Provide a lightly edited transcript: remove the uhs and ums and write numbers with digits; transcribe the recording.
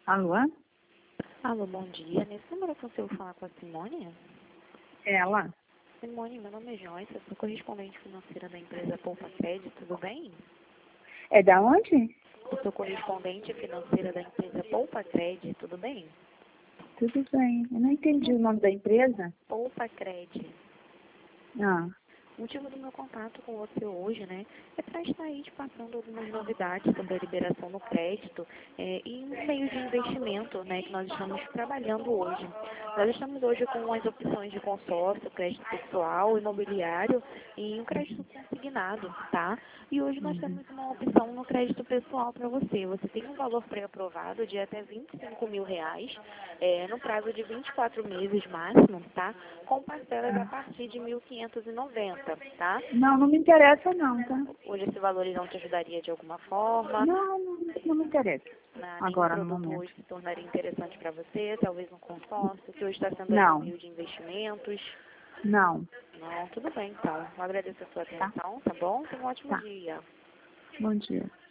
Alô? Alô, bom dia. Nesse número eu consigo falar com a Simone? Ela? Simone, meu nome é Joyce, eu sou correspondente financeira da empresa Poupa Crédito, tudo bem? É da onde? Eu sou correspondente financeira da empresa Poupa Crédito, tudo bem? Tudo bem. Eu não entendi o nome da empresa. Poupa Crédito. Ah, O motivo do meu contato com você hoje, né, é para estar aí te passando algumas novidades sobre a liberação no crédito e um meio de investimento, né, que nós estamos trabalhando hoje. Nós estamos hoje com as opções de consórcio, crédito pessoal, imobiliário e um crédito consignado, tá? E hoje nós temos uma opção no crédito pessoal para você. Você tem um valor pré-aprovado de até R$ 25.000, no prazo de 24 meses máximo, tá? Com parcelas a partir de 1.590, tá? não me interessa não, tá? Hoje esse valor não te ajudaria de alguma forma, Não me interessa. nenhum Agora, no produto momento. hoje se tornaria interessante para você, talvez um consórcio, que hoje está sendo aí um Não, meio de investimentos. não. Não, tudo bem então. Eu agradeço a sua Tá? atenção, tá bom? Tenha um ótimo Tá. dia. Bom dia.